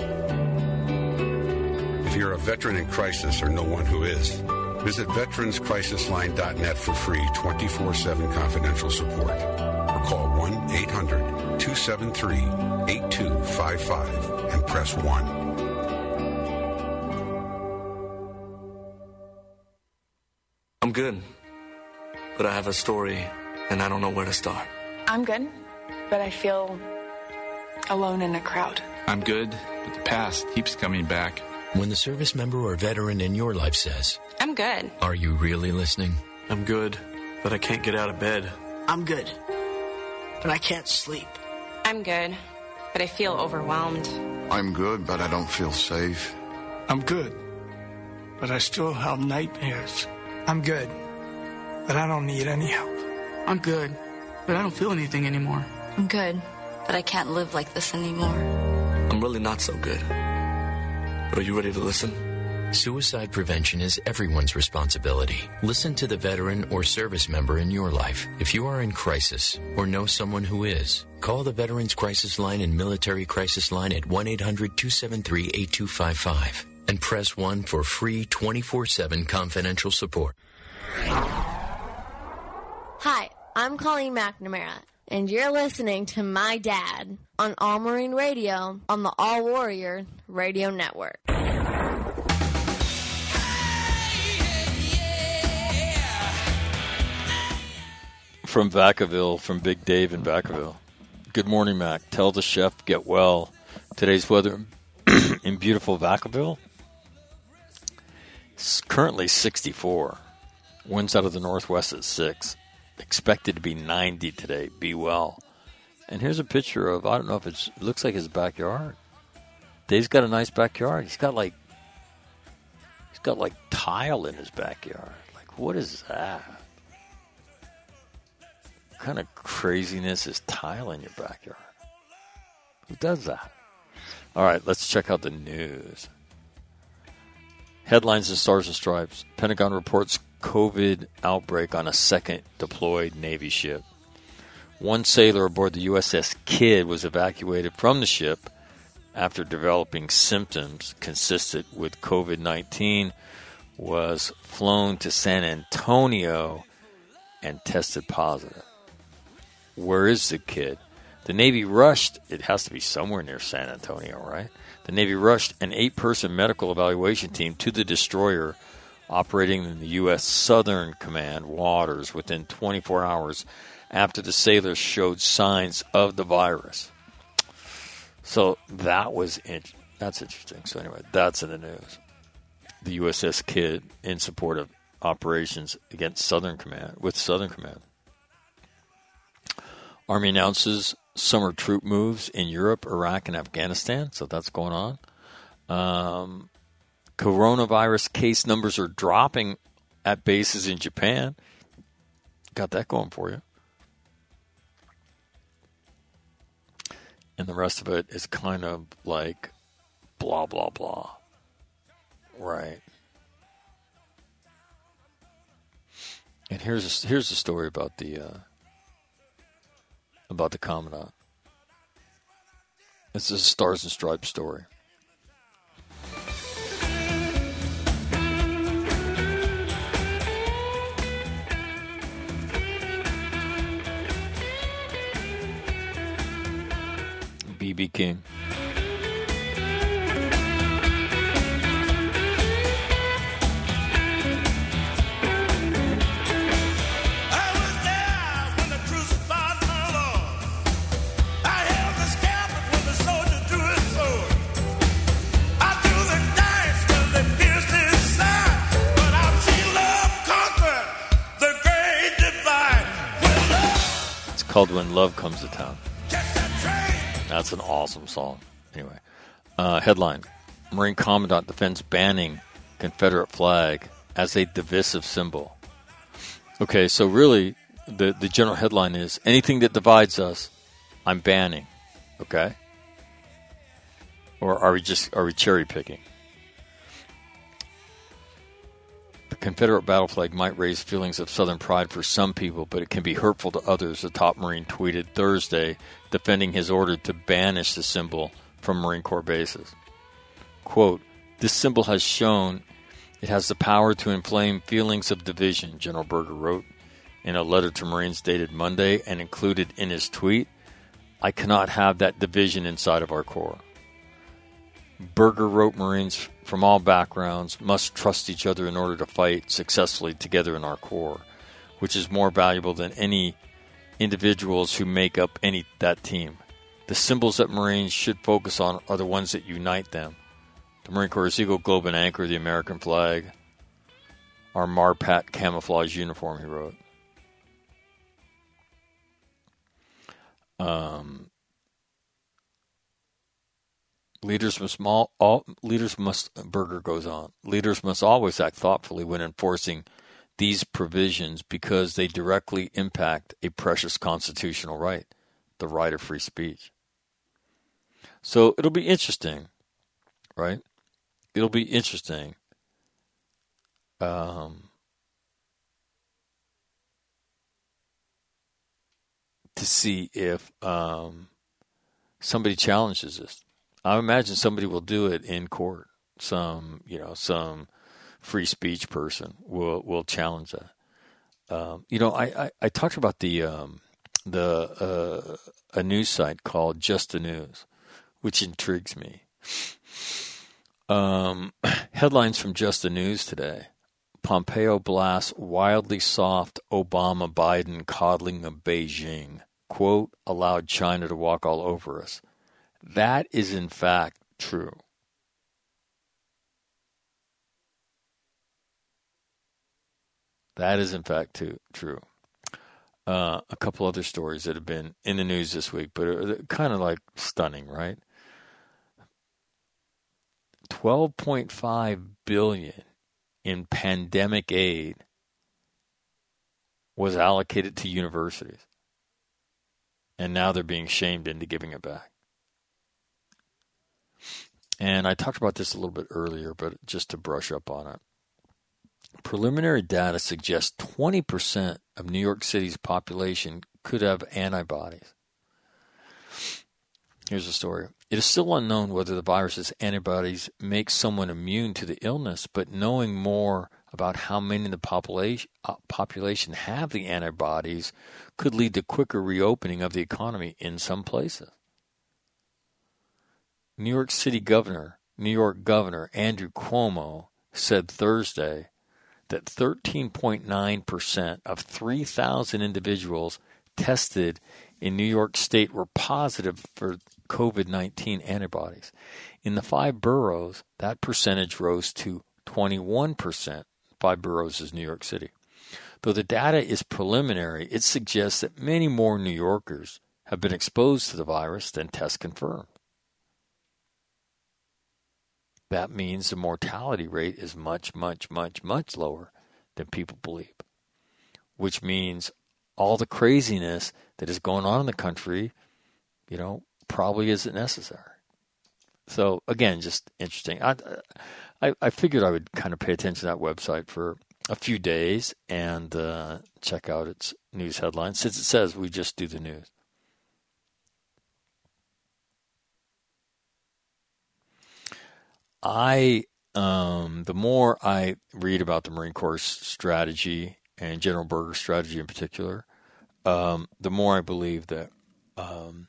If you're a veteran in crisis or know one who is, visit veterans crisis line dot net for free twenty-four seven confidential support. Or call one eight hundred two seven three eight two five five and press one. I'm good, but I have a story and I don't know where to start. I'm good, but I feel alone in a crowd. I'm good, but the past keeps coming back. When the service member or veteran in your life says, I'm good. Are you really listening? I'm good, but I can't get out of bed. I'm good, but I can't sleep. I'm good, but I feel overwhelmed. I'm good, but I don't feel safe. I'm good, but I still have nightmares. I'm good, but I don't need any help. I'm good, but I don't feel anything anymore. I'm good, but I can't live like this anymore. I'm really not so good. But are you ready to listen? Suicide prevention is everyone's responsibility. Listen to the veteran or service member in your life. If you are in crisis or know someone who is, call the Veterans Crisis Line and Military Crisis Line at one eight hundred two seven three eight two five five and press one for free twenty-four seven confidential support. Hi, I'm Colleen McNamara, and you're listening to my dad on All Marine Radio on the All Warrior Radio Network. From Vacaville, from Big Dave in Vacaville. Good morning, Mac. Tell the chef get well. Today's weather in beautiful Vacaville. It's currently sixty-four. Winds out of the northwest at six. Expected to be ninety today. Be well. And here's a picture of, I don't know if it's, it looks like his backyard. Dave's got a nice backyard. He's got like, he's got like tile in his backyard. Like, what is that? What kind of craziness is tile in your backyard? Who does that? All right, let's check out the news. Headlines in Stars and Stripes. Pentagon reports COVID outbreak on a second deployed Navy ship. One sailor aboard the U S S Kidd was evacuated from the ship after developing symptoms consistent with COVID nineteen, was flown to San Antonio and tested positive. Where is the Kidd? The Navy rushed, it has to be somewhere near San Antonio, right? The Navy rushed an eight-person medical evaluation team to the destroyer operating in the U S Southern Command waters within twenty-four hours after the sailors showed signs of the virus. So that was in- that's interesting. So anyway, that's in the news. The U S S Kidd in support of operations against Southern Command, with Southern Command. Army announces summer troop moves in Europe, Iraq, and Afghanistan. So that's going on. Um, coronavirus case numbers are dropping at bases in Japan. Got that going for you. And the rest of it is kind of like blah, blah, blah. Right. And here's a, here's a story about the uh, about the Commandant. It's a Stars and Stripes story. B B King. Called When Love Comes to Town. That's an awesome song. Anyway, uh, headline: Marine Commandant defends banning Confederate flag as a divisive symbol. Okay, so really, the, the general headline is anything that divides us, I'm banning. Okay, or are we just are we cherry picking? The Confederate battle flag might raise feelings of Southern pride for some people, but it can be hurtful to others, the top Marine tweeted Thursday, defending his order to banish the symbol from Marine Corps bases. Quote, this symbol has shown it has the power to inflame feelings of division, General Berger wrote in a letter to Marines dated Monday and included in his tweet, I cannot have that division inside of our Corps. Berger wrote Marines from all backgrounds must trust each other in order to fight successfully together in our Corps, which is more valuable than any individuals who make up any that team. The symbols that Marines should focus on are the ones that unite them. The Marine Corps' Eagle, Globe, and Anchor, the American flag, our Marpat camouflage uniform, he wrote. Um... Leaders must all, all leaders must Berger goes on. Leaders must always act thoughtfully when enforcing these provisions because they directly impact a precious constitutional right, the right of free speech. So it'll be interesting, right? It'll be interesting. Um, to see if um, somebody challenges this. I imagine somebody will do it in court. Some, you know, some free speech person will will challenge that. Um, you know, I, I, I talked about the um, the uh, a news site called Just the News, which intrigues me. Um, headlines from Just the News today: Pompeo blasts wildly soft Obama-Biden coddling of Beijing. Quote, allowed China to walk all over us. That is, in fact, true. That is, in fact, too, true. Uh, a couple other stories that have been in the news this week, but are kind of like stunning, right? twelve point five billion dollars in pandemic aid was allocated to universities, and now they're being shamed into giving it back. and I talked about this a little bit earlier, but just to brush up on it. Preliminary data suggests twenty percent of New York City's population could have antibodies. Here's the story. It is still unknown whether the virus's antibodies make someone immune to the illness, but knowing more about how many in the population, uh, population have the antibodies could lead to quicker reopening of the economy in some places. New York City Governor, New York Governor Andrew Cuomo said Thursday that thirteen point nine percent of three thousand individuals tested in New York State were positive for COVID nineteen antibodies. In the five boroughs, that percentage rose to twenty-one percent. Five boroughs is New York City. Though the data is preliminary, it suggests that many more New Yorkers have been exposed to the virus than tests confirmed. That means the mortality rate is much, much, much, much lower than people believe, which means all the craziness that is going on in the country, you know, probably isn't necessary. So, again, just interesting. I, I, I figured I would kind of pay attention to that website for a few days and uh, check out its news headlines, since it says we just do the news. I, um, the more I read about the Marine Corps strategy and General Berger's strategy in particular, um, the more I believe that um,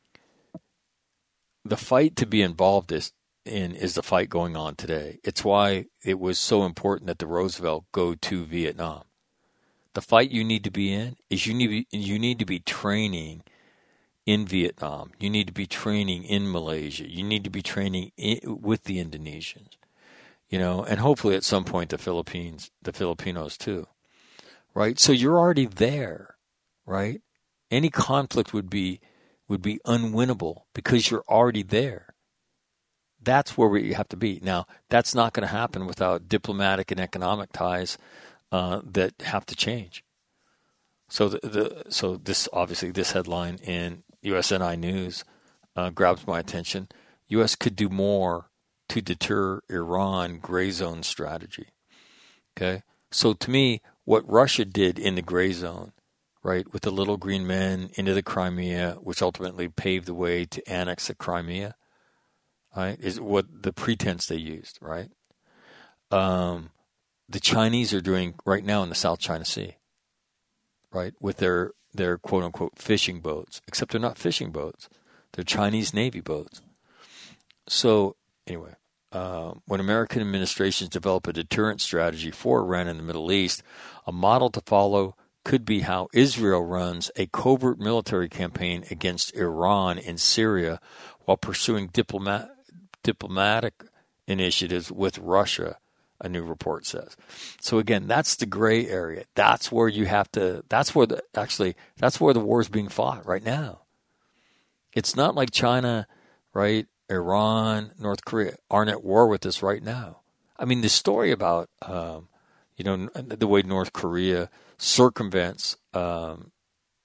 the fight to be involved is, in is the fight going on today. It's why it was so important that the Roosevelt go to Vietnam. The fight you need to be in is you need you need to be training in Vietnam. You need to be training in Malaysia. You need to be training in, with the Indonesians, you know, and hopefully at some point the Philippines, the Filipinos too, right? So you're already there, right? Any conflict would be would be unwinnable because you're already there. That's where we have to be. Now, that's not going to happen without diplomatic and economic ties uh, that have to change. So the, the so this obviously this headline in U S N I News uh, grabs my attention. U S could do more to deter Iran gray zone strategy. Okay, so to me, what Russia did in the gray zone, right, with the little green men into the Crimea, which ultimately paved the way to annex the Crimea, right, is what the pretense they used, right? Um, the Chinese are doing right now in the South China Sea, right, with their, their quote-unquote fishing boats, except they're not fishing boats. They're Chinese Navy boats. So, anyway, uh, when American administrations develop a deterrent strategy for Iran in the Middle East, a model to follow could be how Israel runs a covert military campaign against Iran in Syria while pursuing diplomat, diplomatic initiatives with Russia, a new report says. So again, that's the gray area. That's where you have to, that's where the, actually, that's where the war is being fought right now. It's not like China, right, Iran, North Korea aren't at war with us right now. I mean, the story about, um, you know, the way North Korea circumvents um,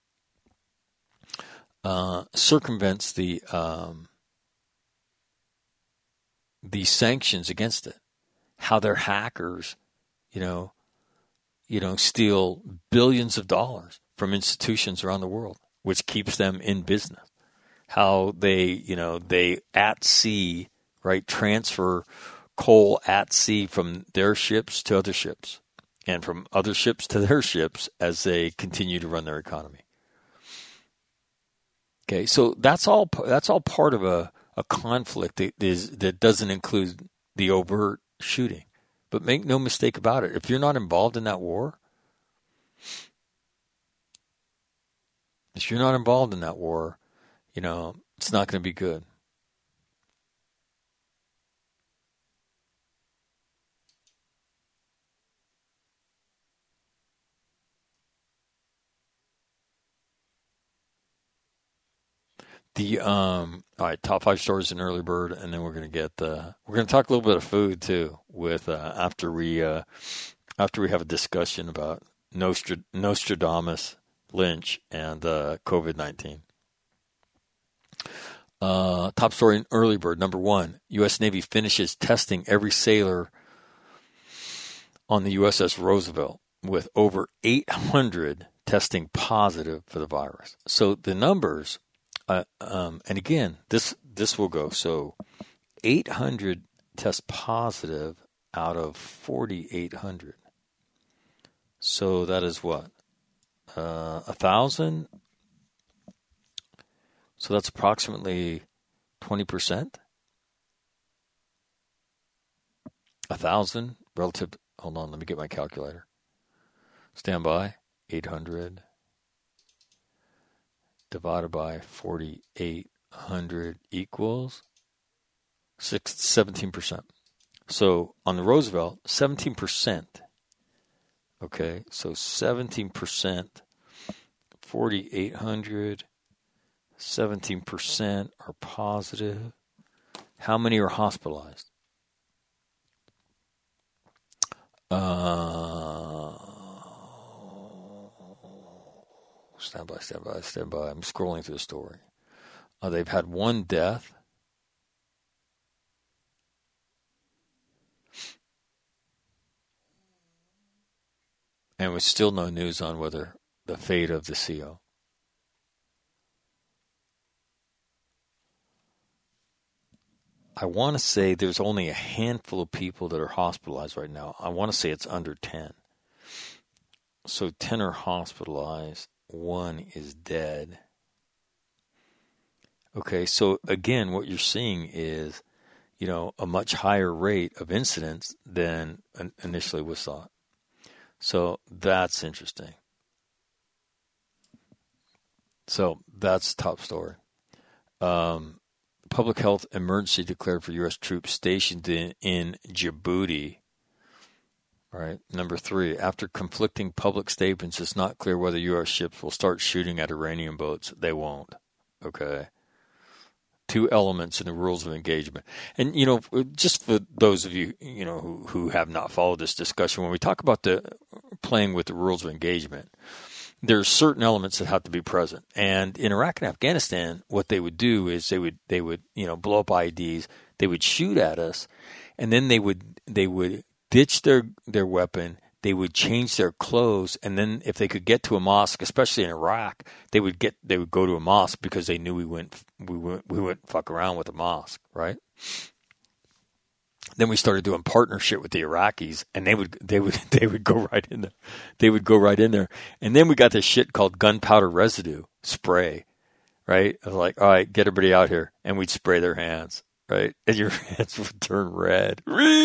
uh, circumvents the um, the sanctions against it. How their hackers, you know, you know, steal billions of dollars from institutions around the world, which keeps them in business. How they, you know, they at sea, right, transfer coal at sea from their ships to other ships, and from other ships to their ships as they continue to run their economy. Okay, so that's all. That's all part of a, a conflict that is that doesn't include the overt shooting. But make no mistake about it: if you're not involved in that war, if you're not involved in that war, you know it's not going to be good. The um, all right, top five stories in early bird, and then we're gonna get uh, we're gonna talk a little bit of food too. With uh, after we uh, after we have a discussion about Nostr- Nostradamus, Lynch, and uh, COVID nineteen. Uh, top story in Early Bird, number one, U S. Navy finishes testing every sailor on the U S S Roosevelt with over eight hundred testing positive for the virus. So the numbers, uh, um, and again, this this will go. So eight hundred test positive out of forty-eight hundred. So that is what? Uh, a thousand? So that's approximately twenty percent. A thousand relative. Hold on, let me get my calculator. Stand by. eight hundred divided by forty-eight hundred equals six, seventeen percent. So on the Roosevelt, seventeen percent. Okay, so seventeen percent, forty-eight hundred. seventeen percent are positive. How many are hospitalized? Uh, stand by, stand by, stand by. I'm scrolling through the story. Uh, they've had one death. And with still no news on whether the fate of the C O. I want to say there's only a handful of people that are hospitalized right now. I want to say it's under ten. So ten are hospitalized. One is dead. Okay, so again, what you're seeing is, you know, a much higher rate of incidence than initially was thought. So that's interesting. So that's top story. Um, public health emergency declared for U S troops stationed in, in Djibouti. All right. Number three, after conflicting public statements, it's not clear whether U S ships will start shooting at Iranian boats. They won't. Okay. Two elements in the rules of engagement. And, you know, just for those of you, you know, who, who have not followed this discussion, when we talk about the playing with the rules of engagement, there's certain elements that have to be present. And in Iraq and Afghanistan, what they would do is they would, they would, you know, blow up I E Ds, they would shoot at us, and then they would, they would ditch their, their weapon, they would change their clothes, and then if they could get to a mosque, especially in Iraq, they would get they would go to a mosque because they knew we wouldn't we wouldn't, we wouldn't fuck around with a mosque, right? Then we started doing partnership with the Iraqis, and they would they would they would go right in there, they would go right in there, and then we got this shit called gunpowder residue spray, right? I was like, all right, get everybody out here, and we'd spray their hands, right, and your hands would turn red.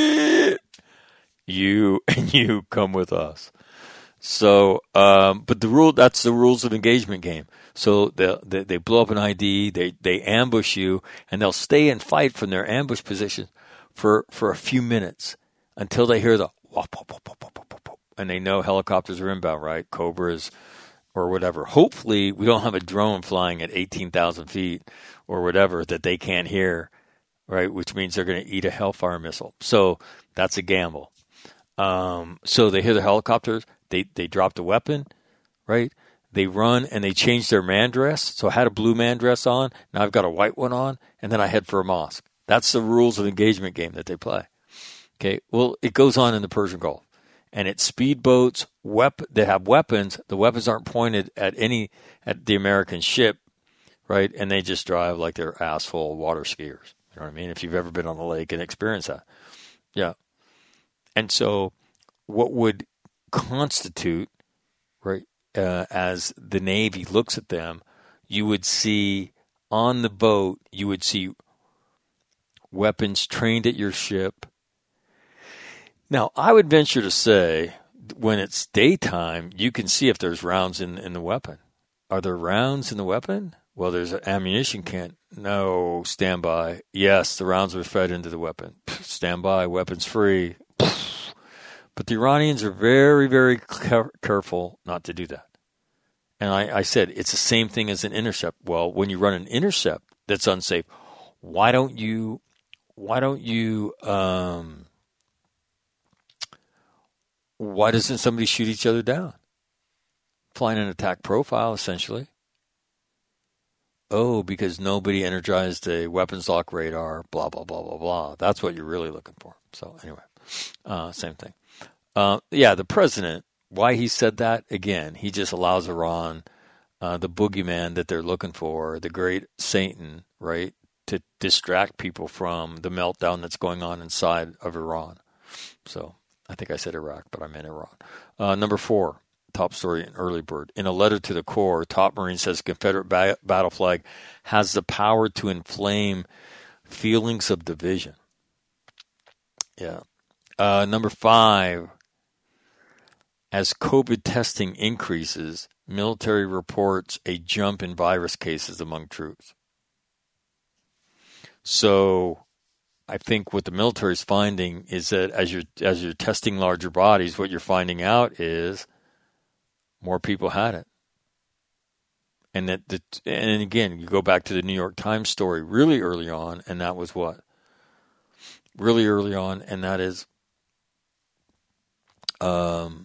You and you come with us. So, um, but the rule, that's the rules of engagement game. So they, they, they blow up an I D, they, they ambush you, and they'll stay and fight from their ambush position for, for a few minutes until they hear the whop, whop, whop, whop, whop, whop, and they know helicopters are inbound, right? Cobras or whatever. Hopefully we don't have a drone flying at eighteen thousand feet or whatever that they can't hear, right? Which means they're going to eat a Hellfire missile. So that's a gamble. Um, so they hear the helicopters, they, they drop the weapon, right? They run and they change their man dress. So I had a blue man dress on, now I've got a white one on, and then I head for a mosque. That's the rules of engagement game that they play. Okay, well, it goes on in the Persian Gulf. And it's speedboats wep- that have weapons. The weapons aren't pointed at any at the American ship, right? And they just drive like they're asshole water skiers. You know what I mean? If you've ever been on the lake and experienced that. Yeah. And so what would constitute, right, uh, as the Navy looks at them, you would see on the boat, you would see weapons trained at your ship. Now, I would venture to say when it's daytime, you can see if there's rounds in, in the weapon. Are there rounds in the weapon? Well, there's an ammunition can. No, stand by. Yes, the rounds were fed into the weapon. Stand by, weapons free. But the Iranians are very, very care- careful not to do that. And I, I said, it's the same thing as an intercept. Well, when you run an intercept that's unsafe, why don't you, why don't you, um, why doesn't somebody shoot each other down? Flying an attack profile, essentially. oh, because nobody energized a weapons lock radar, blah, blah, blah, blah, blah. That's what you're really looking for. So anyway, uh, same thing. Uh, yeah, the president, why he said that, again, he just allows Iran, uh, the boogeyman that they're looking for, the great Satan, right, to distract people from the meltdown that's going on inside of Iran. So I think I said Iraq, but I meant Iran. Uh, number four, top story in Early Bird. In a letter to the Corps, top Marine says Confederate ba- battle flag has the power to inflame feelings of division. Yeah. Uh, number five, as COVID testing increases, military reports a jump in virus cases among troops. So I think what the military is finding is that as you're, as you're testing larger bodies, what you're finding out is more people had it. And that, the, and again, you go back to the New York Times story really early on, and that was what? Really early on, and that is um,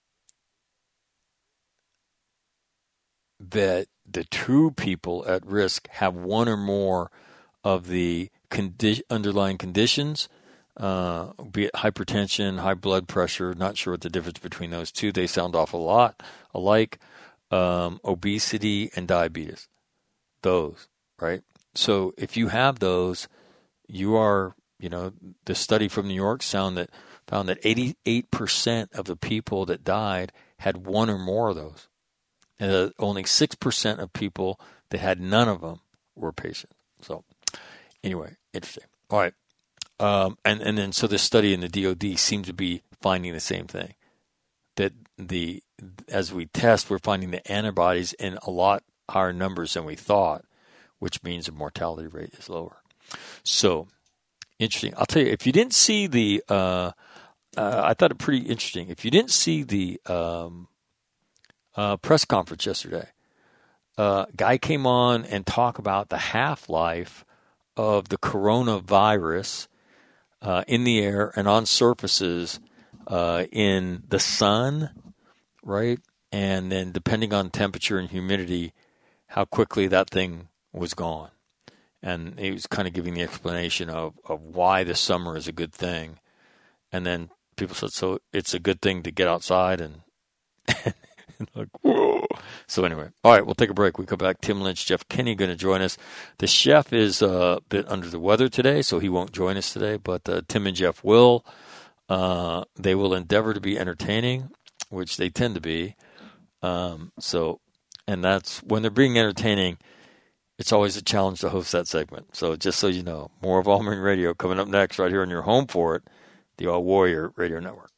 that the true people at risk have one or more of the condi- underlying conditions, uh, be it hypertension, high blood pressure, not sure what the difference between those two. They sound awful lot alike. Um, obesity and diabetes. Those, right? So if you have those, you are, you know, the study from New York found that, found that eighty-eight percent of the people that died had one or more of those. And uh, only six percent of people that had none of them were patients. So anyway, interesting. All right. Um, and, and then so this study in the D O D seems to be finding the same thing. That the as we test, we're finding the antibodies in a lot higher numbers than we thought, which means the mortality rate is lower. So interesting. I'll tell you, if you didn't see the, uh, uh, I thought it pretty interesting. If you didn't see the um, uh, press conference yesterday, uh, guy came on and talked about the half-life of the coronavirus uh, in the air and on surfaces uh, in the sun, right? And then depending on temperature and humidity, how quickly that thing was gone. And he was kind of giving the explanation of, of why the summer is a good thing. And then people said, so it's a good thing to get outside and, and like, whoa. So anyway, all right, we'll take a break. We come back. Tim Lynch, Jeff Kinney going to join us. The chef is a bit under the weather today, so he won't join us today. But uh, Tim and Jeff will. Uh, they will endeavor to be entertaining, which they tend to be. Um, so, and that's when they're being entertaining, it's always a challenge to host that segment. So just so you know, more of All Marine Radio coming up next right here on your home for it, the All Warrior Radio Network.